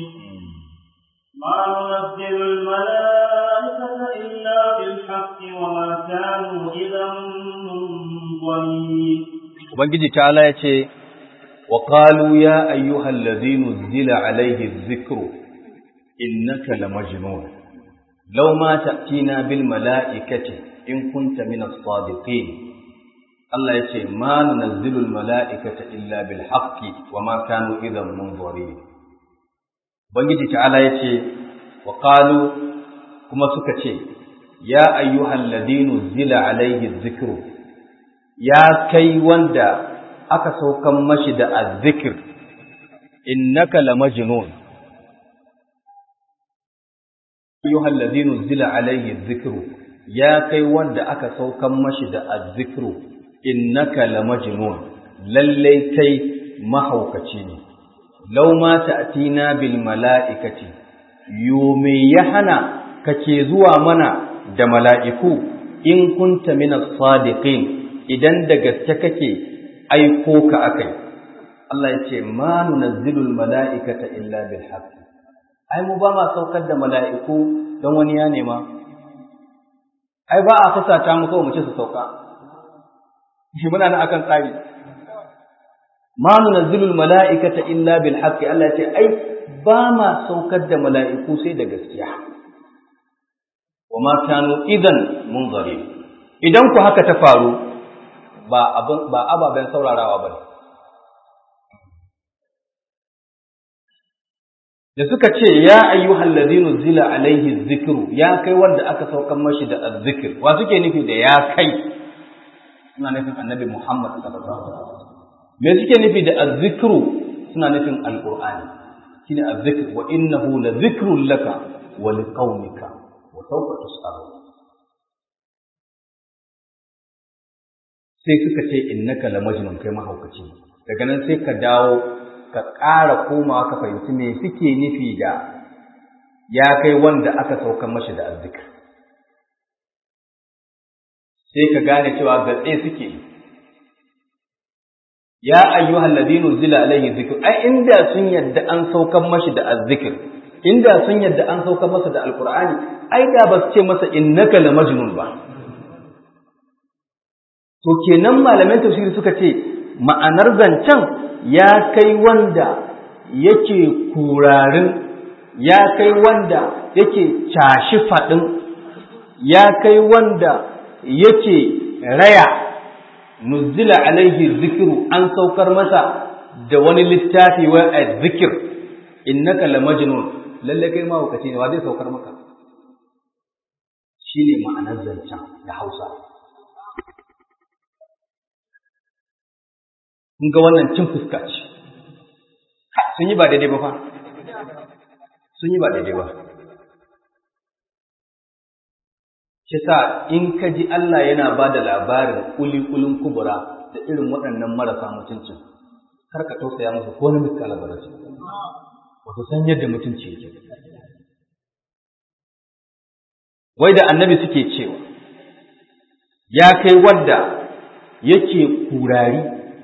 ما ننزل الملائكة إلا بالحق وما كانوا إذا منظرين. Ubangiji ta'ala ya ce wa qalu ya ayyuhal ladhi nuzila alayhi adh-dhikru innaka lamajnun law ma ta'tina bil mala'ikati in kunta min as-sadiqin. Allah ya ce ma nunzilu al mala'ikata illa bil haqqi wa ma kanu idhan munzirin. Ubangiji ta'ala ya ce wa qalu, kuma suka ce ya ayyuhal ladhi nuzila alayhi adh-dhikru, ya kai wanda aka saukan mashi da azzikir, innaka lamajnun. Ayyuhal ladhi nuzila alayhi adh-dhikru, ya kai wanda aka saukan mashi da azzikru, innaka lamajnun, lalle kai mahaukaci ne. Law ma ta'tina bil mala'ikati, yo me ya hana kake zuwa mana da mala'iku in kunta minas sadiqin, idan da gaske kake aiko ka akai. Allah ya ce ma nunazzilul mala'ikata illa bil haqq. Ai mu ba ma saukar da mala'iku don wani ya nema. Ai ba a fasata mu kawai mu ce su sauka. Shi muna nan akan tsari. Ma nunazzilul mala'ikata illa bil haqq. Allah ya ce ai ba ma saukar da mala'iku sai da gaskiya. Wa ma kanu idan munzarin. Idan ku haka ta faru, ba ababen saurarawa ba ne. Da suka ce ya ayyuhal ladhina zila alaihi dhikru, ya kai wanda aka saukan mashi da azzikr, wa suke nufi da ya kai? Suna nufin annabi Muhammad sallallahu alaihi wasallam. Me suke nufi da azzikru? Suna nufin alqur'ani. Shine azzikr, wa innahu la dhikrun laka wa liqaumika wa sawfa tus'alun. Sai suka ce innaka la majnun, kai mahaukaci. Daga nan sai ka dawo ka ƙara komawa ka fahimci me suke nufi da ya kai wanda aka saukan mashi da azzikr. Sai ka gane cewa gatse suke. Ya ayyuhal ladina zila alaihi dhikr, ai inda sun yadda an saukan mashi da azzikr, inda sun yadda an saukan masa da alqur'ani, ai da ba su ce masa innaka la majnun ba. To kenan malaman tafsiri suka ce ma'anar zancen ya kai wanda yake kurarin, ya kai wanda yake cashi faɗin, ya kai wanda yake raya nuzila alaihi zikru, an saukar masa da wani littafi wa azzikr, innaka la majnun, lalle kai ma hukaci ne, wa zai saukar maka? Shine ma'anar zancen da Hausa. kun ga wannan cin fuska ce, sun yi ba daidai ba fa, sun yi ba daidai ba. Shi sa in ka ji Allah yana ba da labarin ƙuli-ƙulin kubura da irin waɗannan marasa mutuncin, kar ka tausaya musu ko na miskala ba su, wato san yadda mutunci yake. Wai da annabi suke cewa, ya kai wadda yake kurari,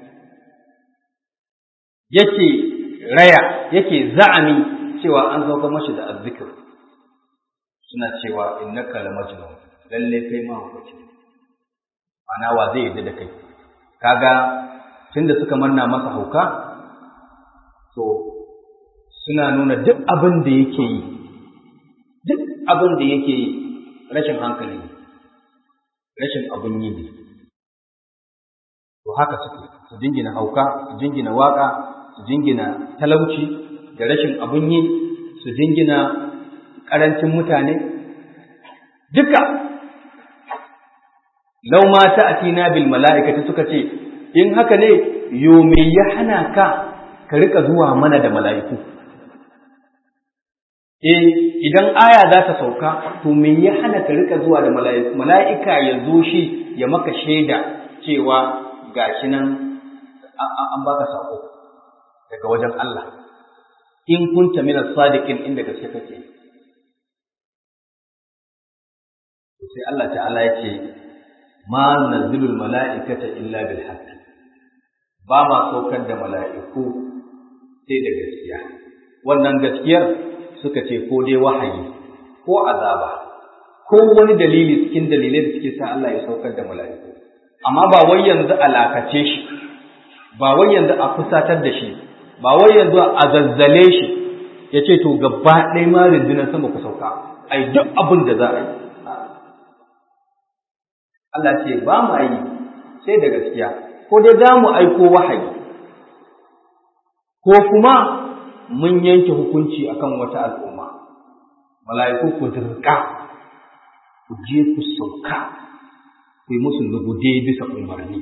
yake raya, yake za'ami cewa an sauka mashi da azzikir, suna cewa innaka la majnun, lalle kai ma hukaci. Ana wa zai yadda da kai. Kaga tunda suka manna masa hauka, to suna nuna duk abin da yake yi, duk abin da yake yi rashin hankali, rashin abin yi ne. To haka suke, su jingina hauka, su jingina waka, su jingina talauci da rashin abin yi, su jingina ƙarancin mutane, duka. Lau ma ta'atina bil mala'ikati suka ce, in haka ne, yo me ya hana ka rika zuwa mana da mala'iku? Idan aya za ta sauka, to me ya hana ka rika zuwa da mala'iku? Mala'ika ya zo shi ya maka shaida cewa gashi nan an baka sako daga wajen Allah. In kunta minas sadiqin, inda gaske kake. Sai Allah ta'ala ya ce, ma nazilul mala'ikata illa bil haqq, ba ma saukar da mala'iku sai da gaskiya. Wannan gaskiyar suka ce ko dai wahayi ko azaba ko wani dalili cikin dalilai da suke sa Allah ya saukar da mala'iku, amma ba wai yanzu alakace shi, ba wai yanzu a fusatar da shi, ba wai yanzu a zazzale shi ya ce to gaba ɗaya ma rundunar sama ku sauka, ai duk abin da za a yi. Allah ce ba mu yi sai da gaskiya, ko dai za mu aiko wahayi, ko kuma mun yanke hukunci akan wata al'umma, mala'iku ku dirka, ku je ku sauka, ku yi musu lugude bisa umarni.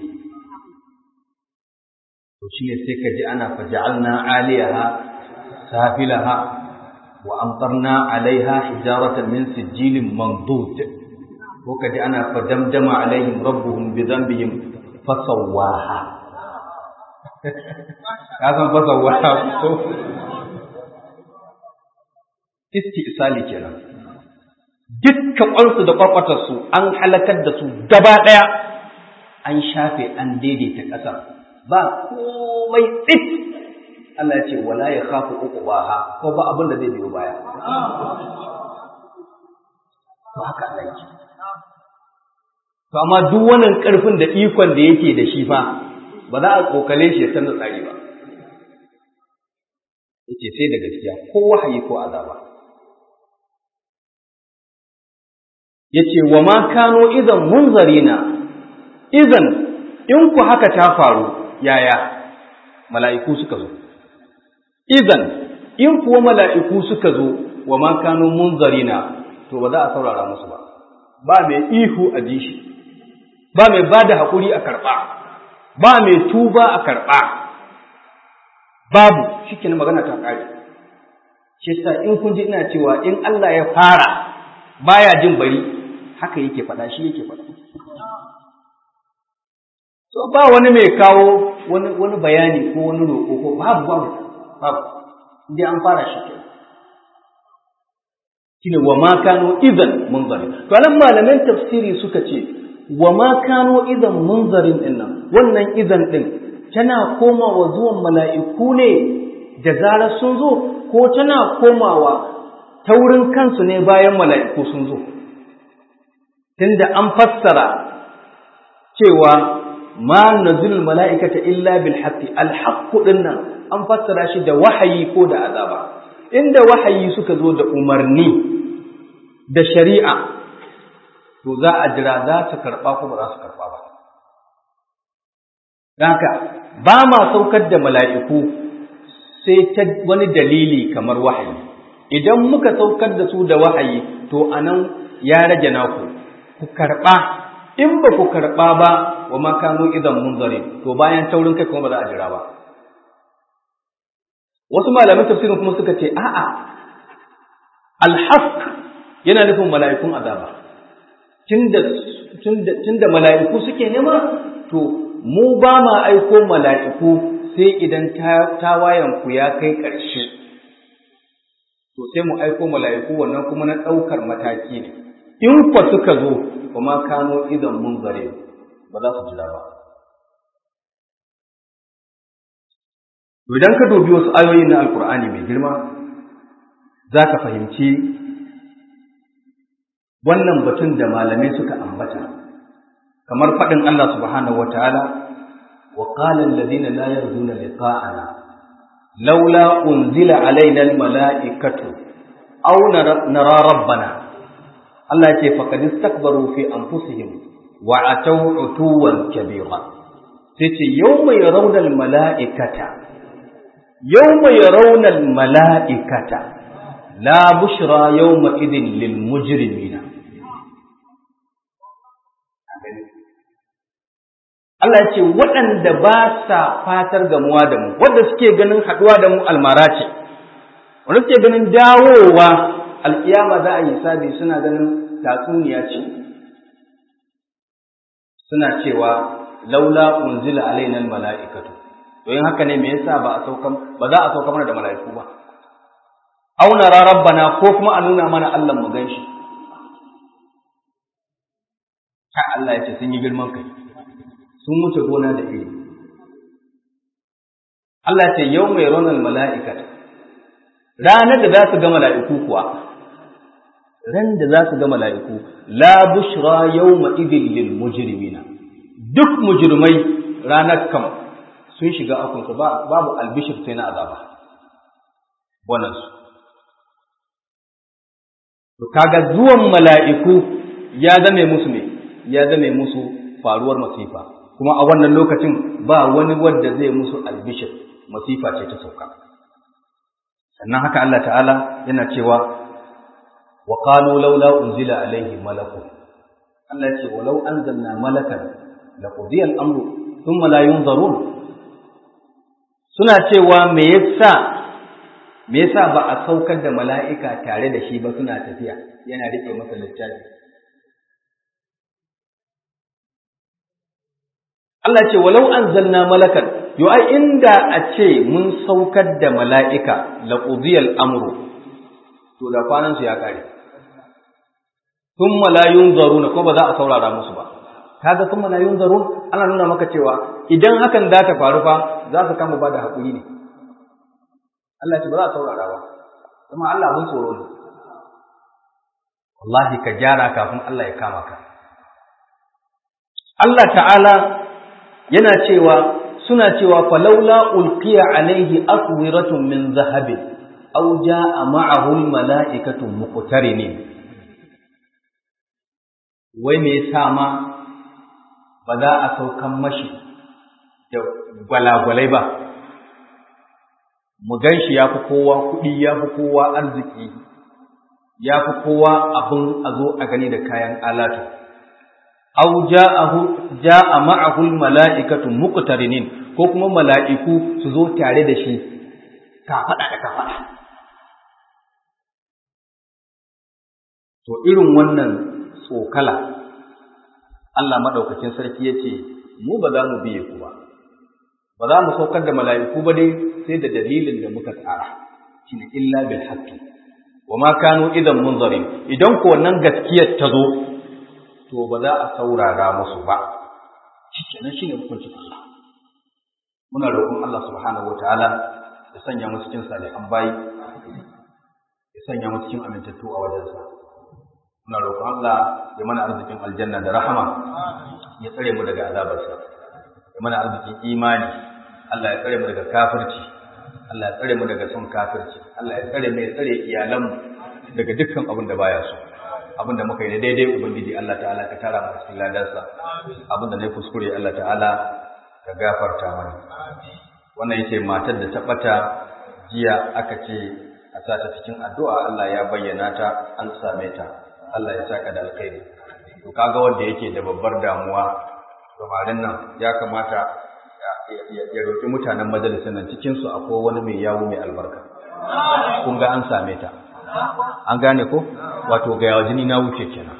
To shi ne sai ka ji ana faja'alna aliyaha safilaha wa amtarna alaiha hijaratan min sijilin mandud. Ko kaji ana fadamdama alaihim rabbuhum bi dhanbihim fasawwaha. Ka san fasawwaha ko istisali kenan. Dukkan ƙwarsu da ƙwarƙwatarsu an halakar da su gaba ɗaya, an shafe an daidaita ƙasa, ba komai tsit. Allah ya ce wala ya khafu uqbaha, ko ba abin da zai biyo baya. To haka Allah yake. To amma duk wannan ƙarfin da ikon da yake da shi fa ba za a kokale shi ya canza tsari ba. Yace sai da gaskiya ko wahayi ko azaba. Yace wa ma kano idan munzarina, idan in ku haka ta faru yaya mala'iku suka zo. Idan in kuwa mala'iku suka zo wa ma kano munzarina, to ba za a saurara musu ba. Ba mai ihu a ji shi, ba mai ba da haƙuri a karɓa, ba mai tuba a karɓa, babu shi ke magana ta ƙari. Shi sa in kun ji ina cewa in Allah ya fara baya jin bari, haka yake faɗa, shi yake faɗa. So ba wani mai kawo wani bayani ko wani roƙo ko babu, inda an fara shi ke. Shine wa ma kano idan munzarin. To anan malaman tafsiri suka ce wa ma kano idan munzarin din nan, wannan idan din tana komawa zuwan mala'iku ne da zarar sun zo, ko tana komawa taurin kansu ne bayan mala'iku sun zo. Tunda an fassara cewa ma nazilul mala'ikata illa bil haqqi, al haqqu din nan an fassara shi da wahayi ko da azaba. Inda wahayi suka zo da umarni da shari'a, to za a jira za su karɓa ko ba za su karɓa ba. Haka ba ma saukar da mala'iku sai ta wani dalili kamar wahayi. Idan muka saukar da su da wahayi, to anan ya rage naku, ku karɓa in ba ku karɓa ba wa ma kanu idan munzari to bayan taurin kai kuma ba za a jira ba. Wasu malaman tafsirin kuma suka ce a'a alhaq yana nufin mala'ikun azaba. Tunda mala'iku suke nema to mu ba ma aiko mala'iku sai idan tawayen ku ya kai ƙarshe. To sai mu aiko mala'iku wannan kuma na ɗaukar mataki ne. In kwa suka zo kuma kano idan mun zare ba za su jira ba. Idan ka dubi wasu ayoyi na Alƙur'ani mai girma za ka fahimci wannan batun da malamai suka ambata kamar faɗin Allah subhanahu wataala wa qala alladhina la yarjuna liqa'ana laula unzila alaina almala'ikatu aw nara rabbana Allah ce faqad istakbaru fi anfusihim wa ataw utuwan kabira sai ce yawma yarawna almala'ikata la bushra yawma idin lil mujrimina. Allah ya ce waɗanda ba sa fatar gamuwa da mu, wanda suke ganin haɗuwa da mu almara ce, wanda suke ganin dawowa alƙiyama za a yi sabi suna ganin tatsuniya ce, suna cewa laula unzila alaina almala'ikatu. To yin haka ne me yasa ba za a sauka mana da mala'iku ba? Aw nara rabbana ko kuma a nuna mana Allah mu ganshi. Ta Allah ya ce sun yi girman kai. Sun wuce gona da iri. Allah ce yau mai ronar mala'ikata, ranar da za su ga mala'iku kuwa, ran da za su ga mala'iku, la bushra yau ma'idin lil mujrimina. Duk mujrimai ranar kam sun shiga akunsu babu albishir sai na azaba. Bonansu. To kaga zuwan mala'iku ya zame musu ne, ya zame musu faruwar masifa. Kuma a wannan lokacin ba wani wanda zai musu albishir, masifa ce ta sauka. Sannan haka Allah ta'ala yana cewa wa qalu laula unzila alaihi malakun. Allah ce walau anzalna malakan la qudiya al-amru thumma la yunzarun. Suna cewa me yasa ba a saukar da mala'ika tare da shi ba suna tafiya yana rike masa littafi. Allah ce walau anzalna malakan yo ai inda a ce mun saukar da mala'ika la qudiyal amru to da kwanan su ya kare thumma la yunzarun ko ba za a saurara musu ba. Kaga thumma la yunzarun ana nuna maka cewa idan hakan da ta faru fa za su kama ba da hakuri ne. Allah ce ba za a saurara ba kuma Allah mun tsoro ne. Wallahi ka gyara kafin Allah ya kama ka. Allah ta'ala yana cewa suna cewa falaula ulqiya alaihi aswiratun min zahabin aw jaa ma'ahu almala'ikatu muqtarinin. Wai me yasa ma ba za a saukan mashi da gwalagwalai ba? Mu ganshi yafi kowa kuɗi, yafi kowa arziki, yafi kowa abin a zo a gani da kayan alatu. Aw jaa ma'ahu almala'ikatu muqtarinin ko kuma mala'iku su zo tare da shi kafada da kafada. To irin wannan tsokala Allah madaukakin sarki yace mu ba za mu biye ku ba za mu saukar da mala'iku ba dai sai da dalilin da muka tsara shine illa bil haqqi wa ma kanu idan munzarin. Idan ko wannan gaskiyar ta zo to ba za a saurara musu ba. Shikenan shine hukuncin Allah. Muna roƙon Allah subhanahu wataala ya sanya mu cikin salihan bayi, ya sanya mu cikin amintattu a wajensa. Muna roƙon Allah ya mana arzikin aljanna da rahama, ya tsare mu daga azabarsa, ya mana arzikin imani, Allah ya tsare mu daga kafirci, Allah ya tsare mu daga son kafirci, Allah ya tsare mu ya tsare iyalanmu daga dukkan abin da baya so. Abin da muka yi na daidai ubangiji Allah ta'ala ka tara mu cikin ladarsa, abin da na kuskure Allah ta'ala ka gafarta mana. Wannan yake matar da ta bata jiya aka ce a sata cikin addu'a, Allah ya bayyana ta, an same ta, Allah ya saka da alkhairi. to kaga wanda yake da babbar damuwa samarin nan ya kamata ya roki mutanen majalisar nan cikin su akwai wani mai yawo mai albarka kun ga an same ta an gane ko wato ga yawa jini na wuce kenan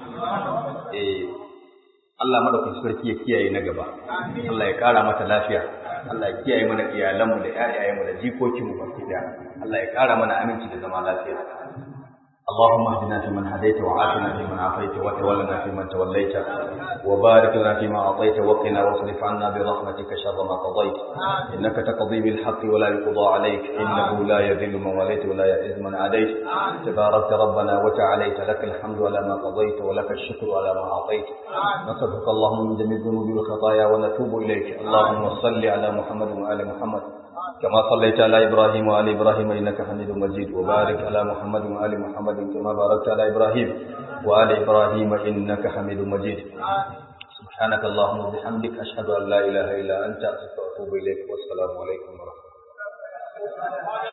Allah madaukakin sarki ya kiyaye na gaba Allah ya kara mata lafiya Allah ya kiyaye mana iyalanmu da ƴaƴayenmu da jikokinmu baki daya Allah ya kara mana aminci da zama lafiya اللهم اهدنا فيمن هديت وعافنا فيمن عافيت وتولنا فيمن توليت وبارك لنا فيما اعطيت وقنا واصرف عنا برحمتك شر ما قضيت انك تقضي بالحق ولا يقضى عليك انه لا يذل من وليت ولا يعز من عاديت تباركت ربنا وتعاليت لك الحمد على ما قضيت ولك الشكر على ما اعطيت نصرفك اللهم من جميع الذنوب والخطايا ونتوب اليك اللهم صل على محمد وآل محمد كما صليت على إبراهيم وآل إبراهيم إنك حميد مجيد وبارك على محمد وآل محمد كما باركت على إبراهيم وآل إبراهيم إنك حميد مجيد سبحانك اللهم وبحمدك أشهد أن لا إله إلا أنت أستغفرك وأتوب إليك والسلام عليكم ورحمة الله